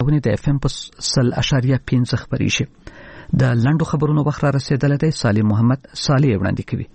خبرونه د FM په 100.5 خبري شي. د لندو خبرونو وخت را رسیدلی دی. سالم محمد صالح وړاندې کوي.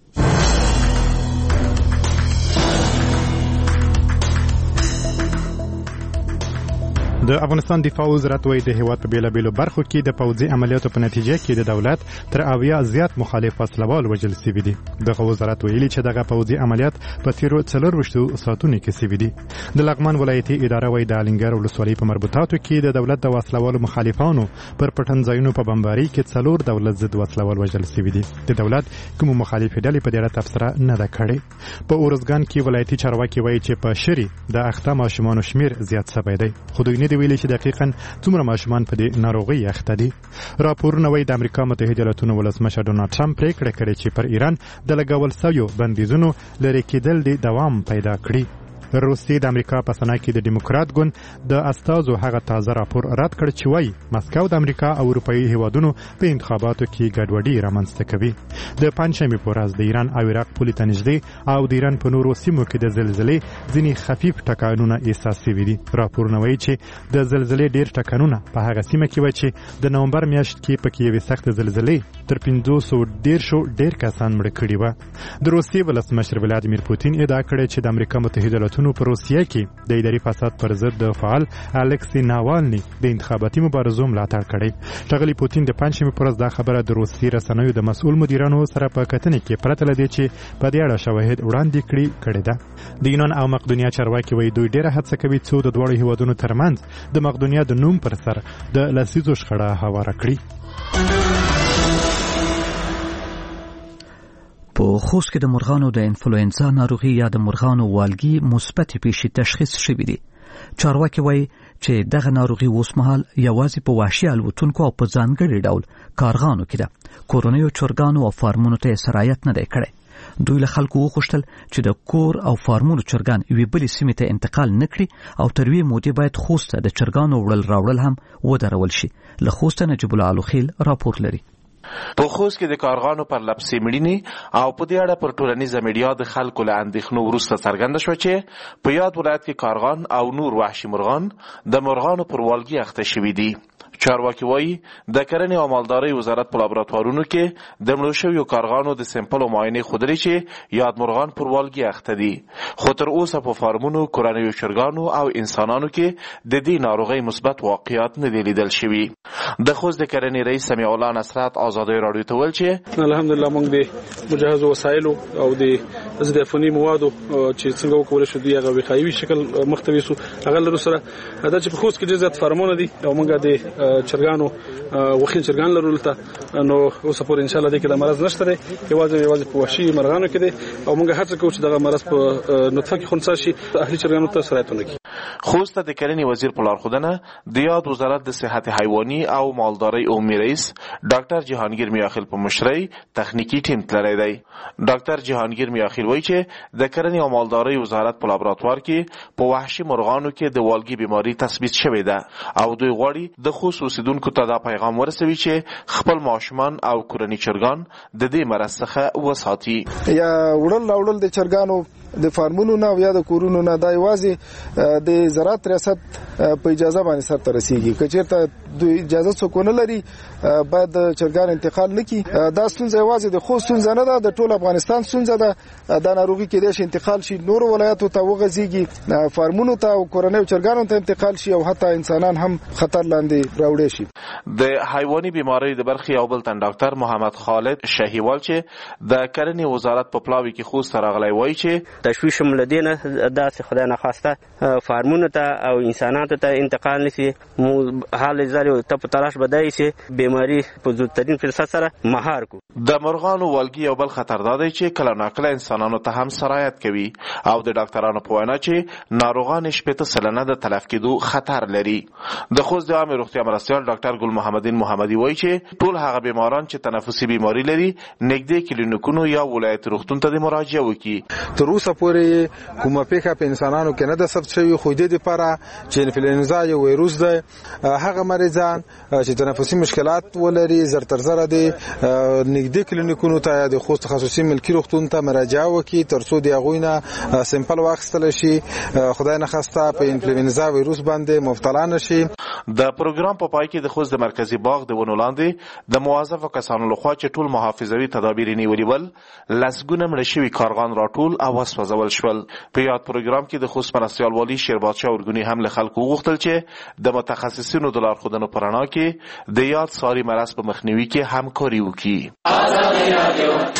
د افغانستان دفاع وزارت وايي د هیواد په بیلابیلو برخو کې د پوځي عملیاتو په نتیجه کې د دولت تر 80 زیات مخالف وسلوال وژل شوي دي. دغه وزارت ویلي چې دغه پوځي عملیات په تیرو 24 ساعتونو کې شوي دي. د لغمان ولایتي اداره وايي د الینګر ولسوالۍ په مربوطاتو کې د دولت د وسلوالو مخالفانو پر پټنځایونو په بمباري کې 4 دولت ضد وسلوال وژل شوي دي. د دولت کوم مخالف ډلې په دې اړه تبصره نه ده کړې. په اورزګان کې ولایتي چارواکي وايي چې په شری د اخته ماشومان شمیر زیات شوی دی. خو دوی نه ویلي چې دقیقاً څومره ماشومان په دې ناروغي اخته دي. راپورونه وايي د امریکا متحده ایالاتونو ولسمشر ډونالډ ټرمپ پریکړه کړې چې پر ایران د لګول شویو بندیزونو لرې کېدل د دوام پیدا کړي. روسیې د امریکا په سنا کې د دیموکرات ګوند د استازو هغه تازه راپور رد کړ چې وايي مسکو د امریکا او اروپאי هیوادونو په انتخاباتو کې ګډوډي رامنځته کوي. د پنځمې په ورځ د ایران او عراق پولې ته نږدې او د ایران په نورو سیمو کې د زلزلې ځینې خفیف ټکانونه احساس شوي دي. راپورونه وايي چې د زلزلې ډېر ټکانونه په هغه سیمه کې و چې د نومبر میاشت کې پکې یوې سخت زلزلې تر 510 ډېر کسان مړه کړي وو. د روسیې ولسمشر ولادیمیر پوتین ادعا کړې چې د امریکا متحده ایالاتونو په روسیه کې د اداري فساد پر ضد د فعال الکسی ناوالني د انتخاباتي مبارزو ملاتړ کړی. ټاغلي پوتین د پنځمې پر ورځ دا خبره د روسي رسنیو د مسؤل مدیرانو سره په کتنې کې پرته لدی چې په دې اړه شواهد وړاندې کړي ده. د یونان او مقدونیا چارواکي وایي دوی ډېره هڅه کوي چې د دوړو هیوادونو ترمنځ د مقدونیا د نوم پر سر د لسیزو شخړه هواره کړي. په خوست کې د مرغانو د انفلوئنزا ناروغي یا د مرغانو والګي مثبت پیښې تشخیص شوې دي. چارواکي وایي چې دغه ناروغي اوس مهال یوازې په وحشي الوتونکو او په ځانګړي ډول کارغانو کې ده. کورنیو چرګانو او فارمونو ته سرایت نه دی کړی. دوی له خلکو وغوښتل چې د کور او فارمونو چرګان یوې بلې سیمې ته انتقال نه کړي او تر یوې مودې باید خوست ته د چرګانو وړل راوړل هم ودرول شي. له خوسته نجیب الله علوخیل راپور لري. په خوست کې د کارغانو پر لپسې مړینې او په دې اړه پر ټولنیزه میډیا د خلکو له اندېښنو وروسته څرګنده شوه چې په یاد ولایت کې کارغان او نور وحشي مرغان د مرغانو پر والګي اخته شوي دي. چارواکي وایي د کرنې او مالدارۍ وزارت په لابراتوارونو کې د مړو شویو کارغانو د سمپلو معاینې ښودلې چې یاد مرغان پر والګي اخته دي. خو تر اوسه په فارمونو، کورنیو چرګانو او انسانانو کې د دې ناروغۍ مثبت واقعیات نه دي لیدل شوي. د خوست د کرنې رئیس سمیع الله نصرت ازادۍ راډیو ته ویل چې الحمدلله موږ د مجهزو وسایلو او د ضعفني موادو چې څنګه وکول شو دی هغه وقایوي شکل مختوي سو هغه لرو سره دا چې په خوست کې ډېر زیات فارمونه دي او موږ د چرګانو وخین چرګان لرول ته نو اوس په ان شاء الله د کې د مرز نشته دی یوازې په وحشي مرغانو کې دي او موږ هڅه کوو چې دغه مرز په نطفه کې خنثی شي اهلي چرګانو ته سرایت ونکړي. خوست د کرنې وزیر په لارښودنه د یاد وزارت د صحت حیواني او مالدارۍ عمومي رئیس ډاکټر جهانگیر میاخیل په مشرۍ تخنیکی ټیم تللی دی. ډاکټر جهانگیر میاخیل وایي چې د کرنې او مالدارۍ وزارت په لابراتوار کې په وحشي مرغانو کې د والګي بیماری تثبیت شوې ده او دوی غواړي د خوست اوسیدونکو ته دا پیغام ورسوي چې خپل ماشومان او کورني چرګان د دې مرض څخه وساتي. یا وړل د چرګانو د فارمونو نه یا د کورونو نه دا یوازې د زراعت ریاست په اجازه باندې سره رسیږي. کچېرته د اجازه څوک نه لري باید چرګان انتقال نکړي. دا ستونزه یوازې د خوست ستونزه نه ده، د ټول افغانستان ستونزه ده. دا ناروغي کې د انتقال شي نور ولایتو ته وغځيږي، فارمونو ته او کورنیو چرګانو ته انتقال شي او حتی انسانان هم خطر لاندې راوړي شي. د حیواني بیماری د برخي او بل تن ډاکټر محمد خالد شهیوال چې د کرنې وزارت په پلاوي کې خوست راغلی وایي چې تشویش ملدینه داسې خدای نه خواسته فارمونو ته او انسانانو ته انتقال نشي. حال زاري ته په تلاش بدای شي بیماری په زودترین فرصت سره مهار کو. د مرغانو والګي او بل خطر دادی چې کله ناکله انسانانو ته هم سرایت کوي او د ډاکټرانو په وینا چې ناروغان 80% د تلف کېدو خطر لري. د خوست د عامه روغتیا مرستیال ډاکټر ګل محمدین محمدي وایي چې ټول هغه بیماران چې تنفسي بیماری لري نږدې کلینیکونو یا ولایت روغتون ته مراجعه وکړي. تر اوسه پورې کومه پیښه په انسانانو کې نه ده ثبت شوې، خو د دې لپاره چې انفلوئنزا یو وایروس دی، هغه مریضان چې تنفسي مشکلات ولري زر تر زره دي نږدې کلینیکونو ته د خوست تخصصي ملکي روغتون ته مراجعه وکړي ترڅو د هغوی نه سمپل واخیستل شي، خدای نخواسته په انفلوئنزا وایروس باندې مبتلا نشي. د پروګرام په پای کې د خوست د مرکزی باغ د ونو لاندې د موظفو کسانو لخوا چې ټول محافظوي تدابیر نیولي ول لسګونه مړه شوي کارغان راټول او وسوځول شول. په یاد پروګرام کې د خوست مرستیال والي شیربادشاه اورګوني هم له خلکو وغوښتل چې د متخصصینو د لارښودنو په رڼا کې د یاد ساري مرض په مخنیوي کې همکاري وکړي.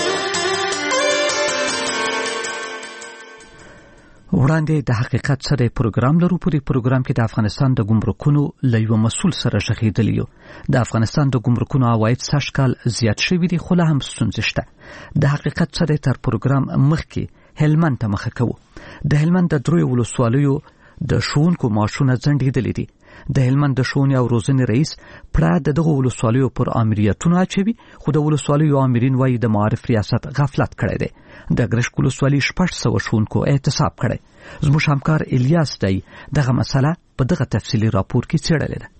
وړاندې د حقیقت سره پروګرام لرو. په دې پروګرام کې د افغانستان د ګمرکونو له یو مسؤل سره شخیدلی یو. د افغانستان د ګمرکونو عواید سږ کال زیات شوي دي خو لا هم ستونزې شته. د حقیقت سره تر پروګرام مخکې هلمند ته مخه کوو. د هلمند د دروي ولسوالیو د ښوونکو معاشونه ځنډېدلي دي. د هلمند د ښوونې او روزنې رئیس پړه د دغو ولسوالیو پر امریتونو اچوي خو د ولسوالیو امرین وایي د معارف ریاست غفلت کړی دی. د ګرشک ولسوالي 600 ښوونکو احتساب کړی. زموږ همکار الیاس دی دغه مسله په دغه تفصیلي راپور کې څېړلې ده.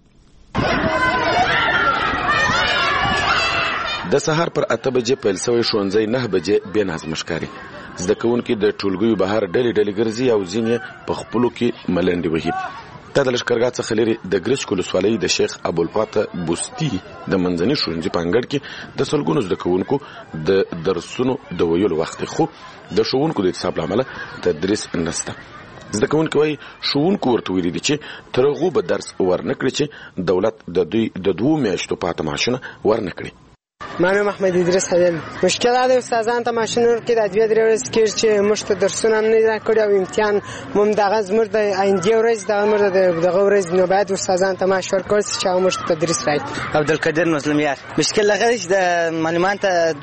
د سهار پر 8 بجې پیل شوی ښوونځی 9 بجې بې نظم ښکاري. زده کوونکي د ټولګیو بهر ډلې ګرځي او ځینې په خپلو کې ملنډې وهي. دا د لښکرګاه څخه لري د ګرشک ولسوالۍ د شیخ ابوالفاتح بوستي د منځني ښوونځي په انګړ کې د سلګونو زده کوونکو د درسونو د ویلو وخت خو د ښوونکو د اعتصاب له امله تدریس نشته. زده کوونکي وایي ښوونکو ورته ویلي دي چې تر هغو به درس ورنکړي چې دولت د دوی د 2 میاشتو پاته معاشونه ورنکړي. منم احمد ادریس حلیم. مشکل دا استادان ته ماشین ورکړي د 2 ورځې کې چې موږ ته درسونه هم نه راکړي او امتحان هم دغه زموږ د آینده ورځ دغه ورځ نو باید استادان ته معاش ورکړي چې هغه موږ ته تدریس راکړي. عبدالقادر مسلمیار. مشکل هغه چې د معلمان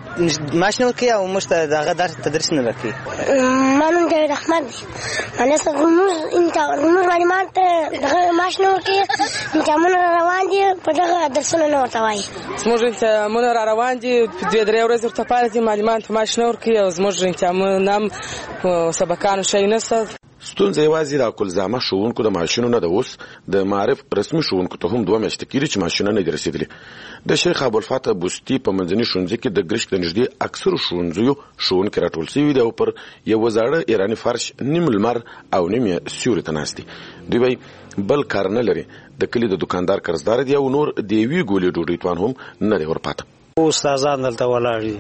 ته معاش نه ورکړي او موږ ته دغه درس تدریس نه راکړي. منم جاوید احمد. انا څنګه موږ معلمان ته دغه معاش نه ورکړي امتحانونه روان دي په دغه درسونه نه ورته وایي. زموږ امتحانونه روان دي په 2-3 ورځې ورته پاتې دي معلمان ته معاش نه ورکړي او زموږ امتحانونه هم سبقانو شی نشته. ستونزه یوازې د کلزامه ښوونکو د معاشونو نه ده. اوس د معارف رسمي ښوونکو ته هم 2 میاشتې کېږي چې معاشونه نه دي رسېدلي. د شیخ ابوالفاتح بوستي په منځني ښوونځي کې د ګرشک د نږدې اکثرو ښوونځیو ښوونکي راټول شوي دي او پر یو زاړه ایراني فرش نیم لمر او نیم سیوري ته ناست دي. دوی وایي بل کار نه لري. د کلي د دکاندار قرضدار دي او نور د یوې ګولې ډوډۍ توان هم نه دی ورپاته. استادان دلته ولاړ دي.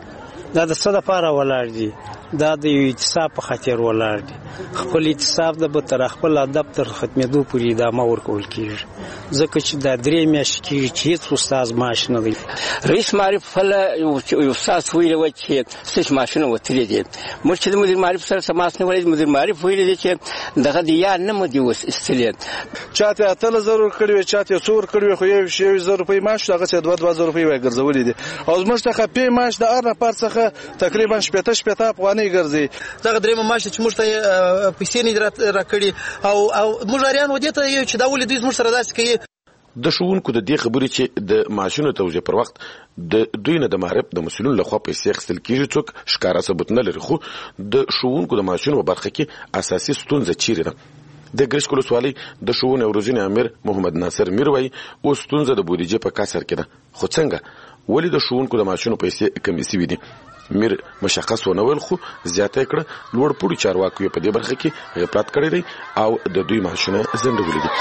دا د څه دپاره ولاړ دي؟ دا د یو اعتصاب په خاطر ولاړ دي. خپل اعتصاب د به تر خپل ادب تر ختمېدو پورې ادامه ورکول کېږي ځکه چې دا 3 میاشتې کېږي چې هېڅ استاد معاش نه دی. رئیس معارف فله یو استاد ویلی وه چې ستاسو معاشونه وتلي دي. موږ چې د مدیر معارف سره تماس نیولی دی مدیر معارف ویلی دی چې دغه د یاد نه مو دي ایستلي. چا ته 18,000 ورکړي وي چا ته 100 ورکړي وي خو 1,000 روپۍ معاش هغه چې 2,000 روپۍ وایي ګرځولي دي او زموږ څخه پې معاش د هر نفر څخه تقریبا 80 افغانۍ ګرځي. دغه درېیمه معاش چې موږ ته پیسې نه راکړي او موږ اریان ودې ته یو چې دا ولې دوی زموږ سره داسې کوي. د ښوونکو د دې خبرې چې د معاشونو توزیع پر وخت د دوی نه د معارف د مسؤلینو لخوا پیسې اخیستل کېږي څوک ښکاره ثبوت نه لري خو د ښوونکو د معاشونو په برخه کې اساسي ستونزه چیرې ده. د ګرشک ولسوالۍ د ښوونې او روزنې امیر محمد ناصر میر وایي اوس ستونزه د بودیجې په کسر کې ده خو څنګه ولې د ښوونکو د معاشونو پیسې کمې شوي دي. میر مشخص ونه ویل خو زیاته کړه لوړ پوړي چارواکو په دې برخه کې غفلت کړی دی او د دوی معاشونه ځنډولي دي.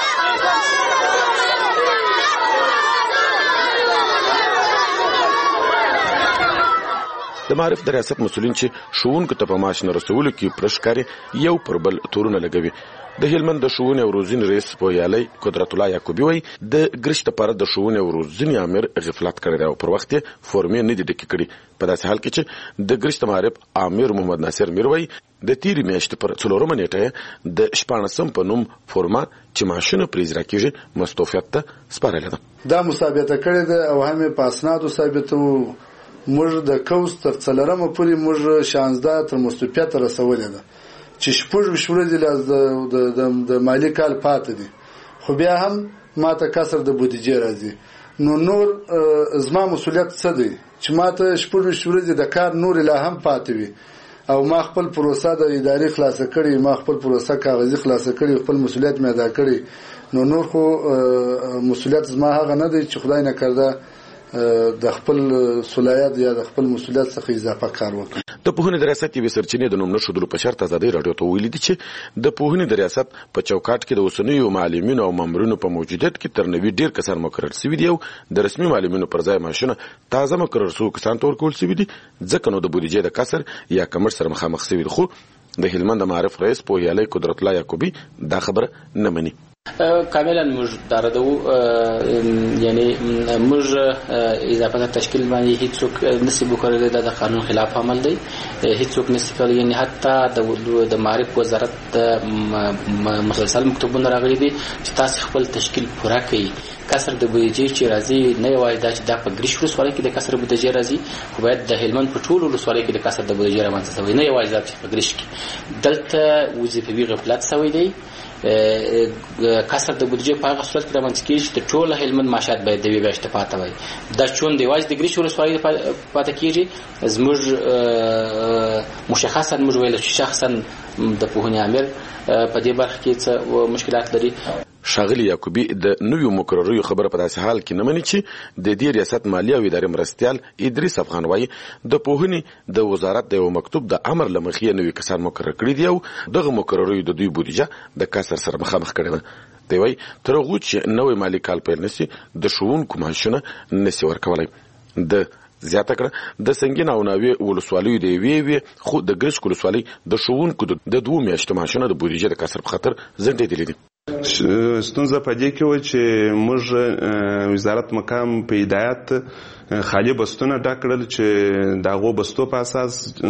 د معارف د ریاست مسؤلین چې ښوونکو ته په معاش نه رسولو کې پرشکاري یو پر بل تورونه لګوي. د هلمند د ښوونې او روزنې رئیس پویالی قدرت الله یعقوبي وایي د ګرشک لپاره د ښوونې او روزنې امیر غفلت کړی دی او پر وخت یې فورمې نه دي ډکې کړي. په داسې حال کې چې د ګرشک معارف امیر محمد ناصر میر وایي د تیرې میاشتې پر 4 نیټه د 14 په نوم فورمه چې معاشونه پرې اجرا کېږي مستوفیت ته سپارلې ده. دا مثابته کړې ده او هم په اسنادو ثابتو. موږ د کوز تر 4 پورې موږ 16 تر مستوفیت رسولې ده چې 6 ورځې د مالی کال پاتې دي خو بیا هم ماته کسر د بودیجې راځي. نو نور زما مسؤلیت څه دی چې ماته 6 ورځې د کار نور لا هم پاتې وي او ما خپل پروسه د ادارې خلاصه کړې ما خپل پروسه کاغذي خلاصه کړې خپل مسؤلیت مې ادا کړی. نو نور خو مسؤلیت زما هغه نه دی چې خدای نه کړدا د خپل صلاحیت یا د خپل مسؤلیت څخه اضافه کار وکړي. د پوهنې د ریاست یوې سرچینې د نوم نه ښودلو په شرط ازادۍ راډیو ته ویلي دي چې د پوهنې د ریاست په چوکاټ کې د اوسنیو معلمینو او مامورینو په موجودیت کې تر 90 ډېر کسان مقرر شوي دي او د رسمي معلمینو پر ځای معاشونه تازه مقرر شوو کسانو ته ورکول شوي دي، ځکه نو د بودیجې د کسر یا کمښت سره مخامخ شوي دي. خو د هلمند د معارف رئیس پوهیالی قدرت الله یعقوبی دا خبره نه مني. کاملا موږ داردو یعنی موږ اضافه تشکیل باندې هیڅوک نسب وکړي د قانون خلاف عمل دی، هیڅوک نسب کړي، یعنی حتی د معارف وزارت مسلسل مکتوبونه راغلي دي چې تاسو خپل تشکیل پوره کړئ. کسر د بودیجې چې راځي نه یوازې دا چې د ګریش ولسوالۍ کې د کسر بودیجې راځي، خو باید د هلمند په ټولو ولسوالۍ کې د کسر د بودیجې رامنځته شوی، نه یوازې دا چې په ګریش کې دلته وظیفوي غفلت شوی دی. کسر د بودیجې په هغه صورت کې رامنځته کېږي چې د ټول هلمند معاشات باید د یوې میاشتې پاته وي. دا چون د یوازې د ګریش ولسوالۍ پاته کېږي. زموږ مشخصا موږ ویل چې شخصا د پوهنې امیر په دې برخه کې څه مشکلات لري. ښاغلي یعقوبی د نویو مقرریو خبره په داسې حال کې نه مني چې د دې ریاست مالیه او ادارې مرستیال ادریس افغان وایي د پوهنې د وزارت د یو مکتوب د امر له مخې نوي کسان مقرر کړي دي او دغه مقرریو د دوی بودیجه د کسر سره مخامخ کړې ده. دی وایي تر هغو چې نوی مالي کال پیل نشي د ښوونکو معاشونه نشي ورکولی. د زیاته کړه د سنگین او ناوې ولسوالیو د یوې خو د ګرشک ولسوالۍ د ښوونکو د 2 میاشتو معاشونه د بودیجې د کسر په خاطر ځنډېدلي دي. ستونزه په دې کې و چې موږ وزارت مقام په هدایت خالي بستونه ډکړل چې دغه بستو په اساس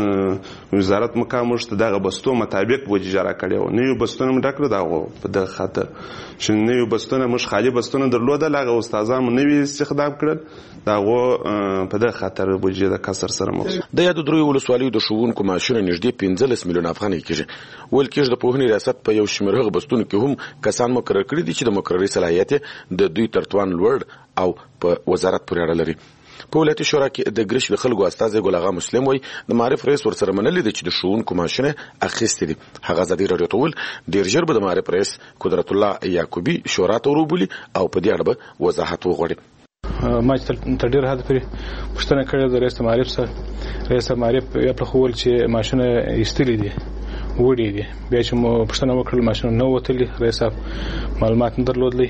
وزارت مقام موږ ته دغه بستو مطابق بودیجه راکړې و. نو بستونه موږ ډکړو دغه په د خاطر چې نو بستونه موږ خالي بستونه درلودل، هغه استادانو نوی استخدام کړل، دغه په د خاطر بودیجه د کسر سره مخ. د یاد درې ولسوالیو د ښوونکو معاشونه نږدې 15 میلیون افغانۍ کېږي. ول کېږي د پوهنې ریاست په یو شمېر هغه بستونو کې هم کسان مقرر کړي دي چې د مقرري صلاحیت د دوی تر توان لوړ او په وزارت پورې اړه لري. په ولایتي شورا کې د ګرش د خلکو استازی ګل اغا مسلم وایي د معارف رئیس ورسره منلي دي چې د ښوونکو معاشونه اخیستي دي. هغه ازادي راډیو ته وویل ډېر ژر به د معارف رئیس قدرت الله یعقوبی شورا ته وروبولي او په دې اړه به وضاحت وغواړي. ما چې تر ډېر حد پورې پوښتنه کړې د رئیس معارف سره، رئیس معارف یې په خول چې معاشونه ایستلي دي وړي دي. بیا چې مو پوښتنه وکړل معاشونه نه وتلي، رئیس معلومات نه درلودلي.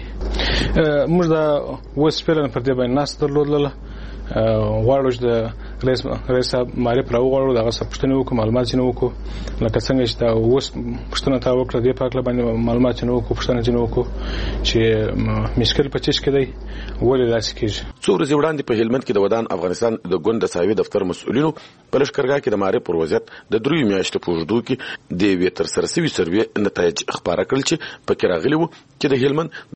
موږ دا اوس فعلا پر دې باندې ناست درلودله، غواړو چې د رئیس معارف راوغواړو، دغه څه پوښتنې وکړو، معلومات یې نه وکړو، لکه څنګه چې دا اوس پوښتنه تا وکړه دې په هکله باندې معلومات یې نه وکړو، پوښتنه یې نه وکړو چې مشکل په چیش کې دی، ولې داسې کېږي. څو ورځې وړاندې په هلمند کې د ودان افغانستان د ګوند د ساوي دفتر مسؤلینو په لښکرګاه کې د معارف پر وضعیت د 3 میاشتو په اوږدو کې د یوې ترسره شوي سروې نتایج خپاره کړل چې پکې راغلي وو چې د هلمند